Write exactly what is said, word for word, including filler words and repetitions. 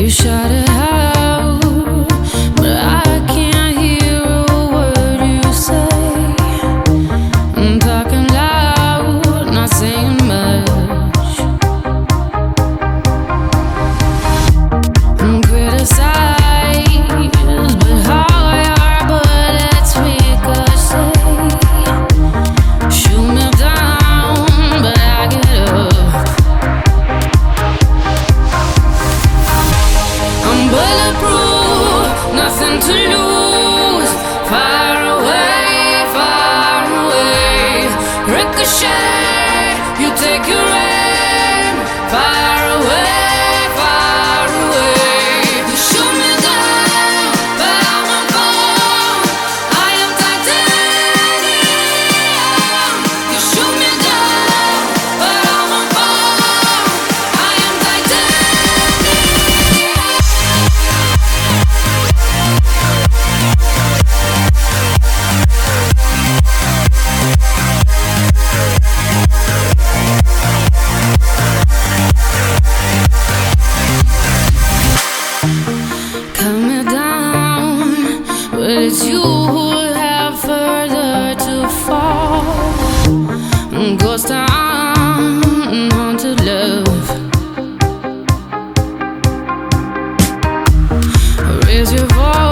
shout it out, but I can't hear a word you say. I'm talking loud, not saying much. I'm criticized, but how your bullets ricochet. Shoot me down, but I get up. I'm bulletproof, nothing to lose. Far away, far away. Ricochet, you take your aim. Far away, far away. You shoot me down, but I won't fall. I am titanium. You shoot me down, but I won't fall. I am titanium. Cut me down, but it's you who have further to fall. Ghost town, haunted love. Raise your voice.